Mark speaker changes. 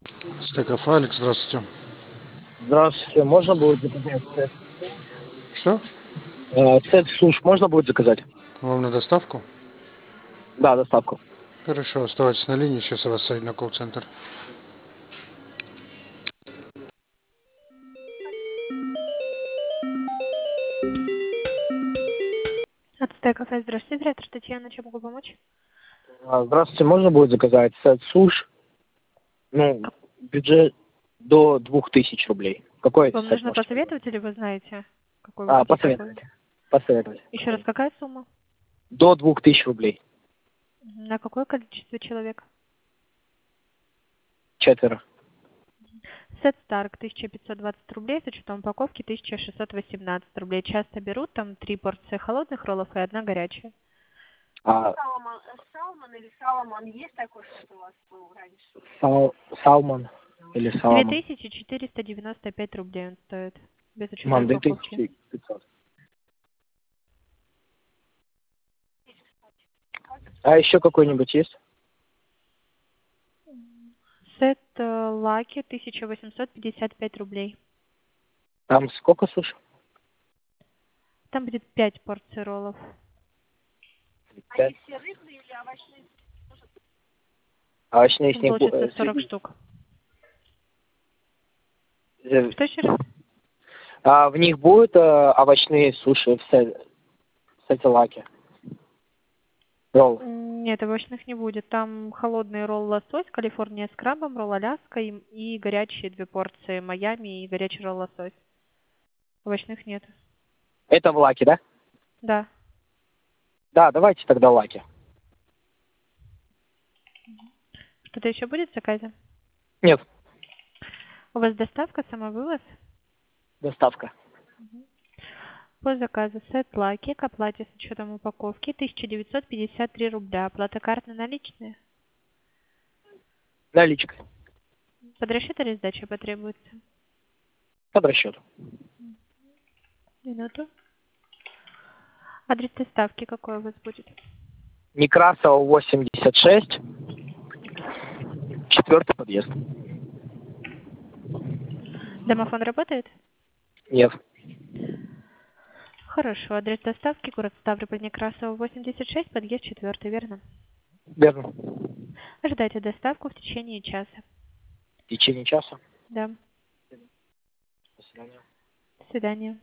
Speaker 1: Стеков Алекс, здравствуйте.
Speaker 2: Здравствуйте, можно будет заказать сет?
Speaker 1: Что?
Speaker 2: Сет суш можно будет заказать?
Speaker 1: Вам на доставку?
Speaker 2: Да, доставку.
Speaker 1: Хорошо, оставайтесь на линии, сейчас я вас соединю на колл-центр.
Speaker 3: От Стека Фест, здравствуйте, директор Татьяна, чем могу помочь?
Speaker 2: Здравствуйте, можно будет заказать сет суш? Ну, бюджет до 2000 рублей. Какой
Speaker 3: Вам
Speaker 2: сет
Speaker 3: нужно
Speaker 2: можете предложить?
Speaker 3: посоветовать или вы знаете, какой вы хотите? Какой?
Speaker 2: Посоветуйте. Посоветуйте.
Speaker 3: Еще раз, какая сумма?
Speaker 2: До 2000 рублей.
Speaker 3: На какое количество человек?
Speaker 2: 4.
Speaker 3: Сет Старк 1520 рублей, с учетом упаковки 1618 рублей. Часто берут там 3 порции холодных роллов и 1 горячая.
Speaker 4: Салмон или Саломон, есть такой, что у вас был раньше?
Speaker 2: Салмон или Саломон?
Speaker 3: 2495 рублей он стоит, без учета
Speaker 2: Мам,
Speaker 3: упаковки.
Speaker 2: 2500. А еще какой-нибудь есть?
Speaker 3: Сет Лаки 1855 рублей.
Speaker 2: Там сколько суш?
Speaker 3: Там будет 5 порций роллов.
Speaker 2: Пять.
Speaker 4: Они все рыбные или овощные?
Speaker 2: Овощные с
Speaker 3: Там
Speaker 2: них
Speaker 3: получится 40 штук. Что еще раз?
Speaker 2: в них будут овощные суши в сете лаки? Ролл.
Speaker 3: Нет, овощных не будет. Там холодный ролл лосось, Калифорния с крабом, ролл Аляска и горячие 2 порции Майами и горячий ролл лосось. Овощных нет.
Speaker 2: Это в лаке, да?
Speaker 3: Да.
Speaker 2: Да, давайте тогда лаки.
Speaker 3: Что-то еще будет в заказе?
Speaker 2: Нет,
Speaker 3: У вас доставка, самовывоз?
Speaker 2: доставка.
Speaker 3: По заказу сет лаки к оплате с учетом упаковки 1953 рубля. Оплата картной наличные.
Speaker 2: Наличка.
Speaker 3: Под расчет или сдача потребуется?
Speaker 2: Под расчетом.
Speaker 3: Минуту. Адрес доставки какой у вас будет?
Speaker 2: Некрасова, 86. 4-й подъезд.
Speaker 3: Домофон работает?
Speaker 2: Нет.
Speaker 3: Хорошо. Адрес доставки город Ставрополь, Некрасова, 86, подъезд 4, верно?
Speaker 2: Верно.
Speaker 3: Ожидайте доставку в течение часа.
Speaker 2: В течение часа.
Speaker 3: Да.
Speaker 2: До свидания.
Speaker 3: До свидания.